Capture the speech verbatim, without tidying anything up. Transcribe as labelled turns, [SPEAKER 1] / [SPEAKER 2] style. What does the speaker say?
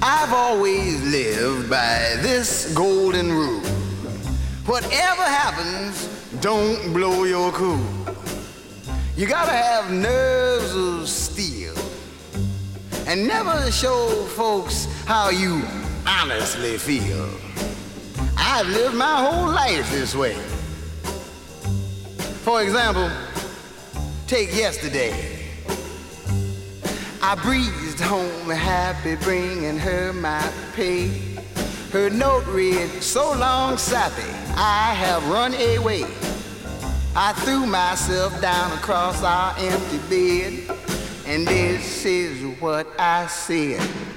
[SPEAKER 1] I've always lived by this golden rule. Whatever happens, don't blow your cool. You gotta have nerves of steel and never show folks how you honestly feel. I've lived my whole life this way. For example, take yesterday. I breezed home happy, bringing her my pay. Her note read, so long, sappy, I have run away. I threw myself down across our empty bed, and this is what I said.